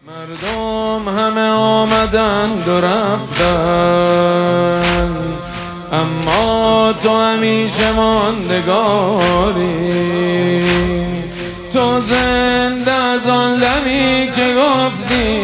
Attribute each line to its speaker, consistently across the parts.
Speaker 1: مردم همه آمدند و رفتند، اما تو همیشه ماندگاری. تو زنده از آن دمی که گفتی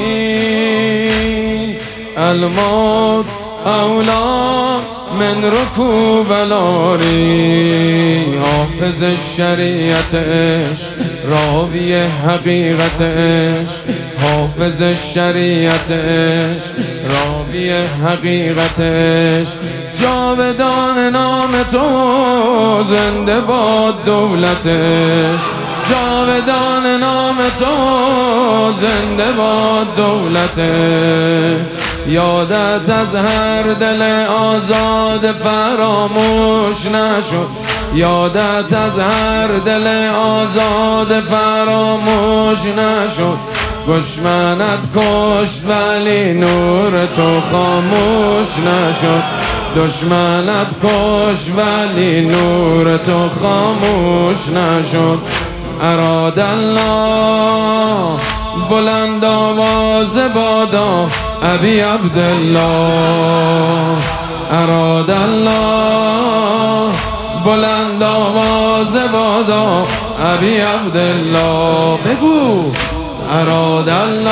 Speaker 1: الموت اولا من رکوب الاری. حافظ شریعت عشق، راوی حقیقت عشق. حافظ شریعت عشق، راوی حقیقت عشق. جاودان نام تو، زنده باد دولت عشق. جاودان نام تو، زنده باد دولت عشق. یادت از هر دل آزاد فراموش نشد. یادت از هر دل آزاد فراموش نشد. دشمنت کشت ولی نور تو خاموش نشد. دشمنت کشت ولی نور تو خاموش نشد. اراد الله بلند آواز بادا ابی عبدالله. اراد الله بلند آواز بادا ابی عبدالله. بگو اراد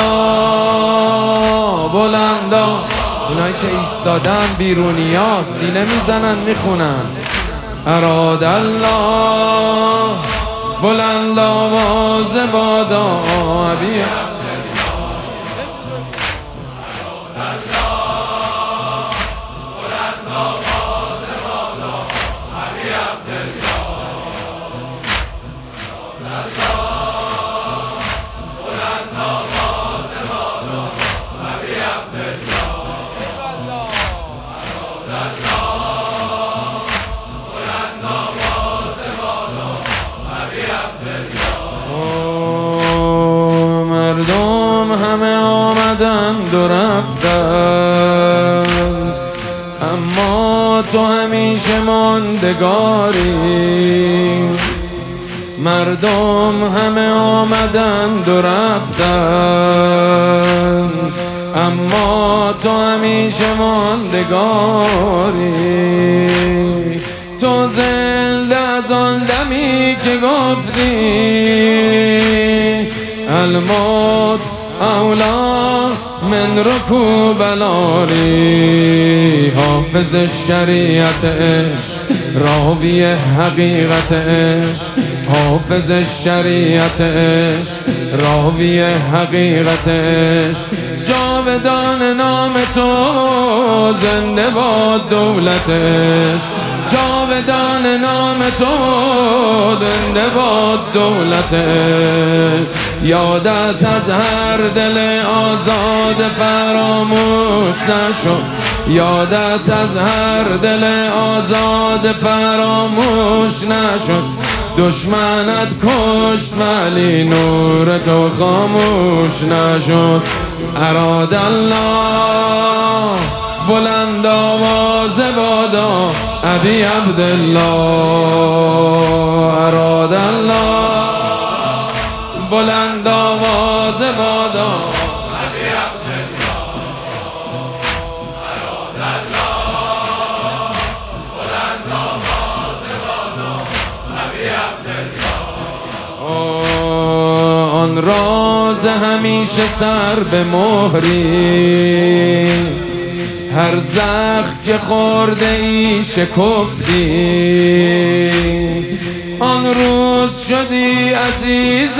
Speaker 1: الله بلند. اونایی که ایستادن بیرونی ها سینه میزنن میخونن. اراد الله بلند آواز بادا ابی مردم همه آمدند و رفتند، اما تو همیشه ماندگاری. مردم همه آمدند و رفتند، اما تو همیشه ماندگاری. تو زنده از آن دمی که گفتی الموت اولا من رکوب الاری. حافظ شریعت عشق، راوی حقیقت عشق. حافظ شریعت عشق، راوی حقیقت عشق. جاودان نام تو، زنده باد دولت عشق. جاودان نام تو، زنده باد دولت عشق. یادت از هر دل آزاد فراموش نشد. یادت از هر دل آزاد فراموش نشد. دشمنت کشت ولی نور تو خاموش نشد. اراد الله بلند آواز بادا ابی عبدالله. اراد الله بلند آواز بادا ابی عبدالله. اراد الله بلند آواز بادا ابی عبدالله. آن راز همیشه سر به مهری، هر زخم که خورده ای شکفتی. آن روز شدی عزیز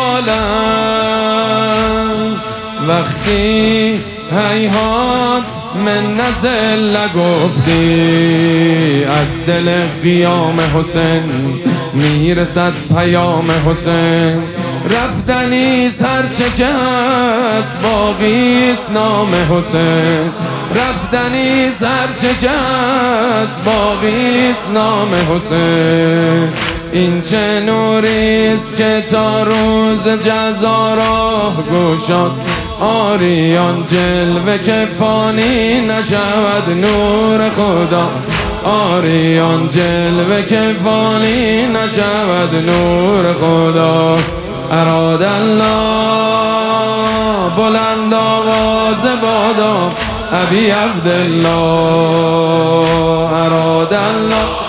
Speaker 1: عالم، وقتی هیهات من نزل گفتی. از دل قیام حسین میرسد پیام حسین. رفتنیست هرچه که هست باقیست نام حسین. رفتنیست هرچه که هست باقیست نام حسین. این چه نوریست که تا روز جزا راه گشاست. آریان جلوه که فانی نشود نور خدا. آریان جلوه که فانی نشود نور خدا. اراد الله بلند آواز بادا ابی عبدالله اراد الله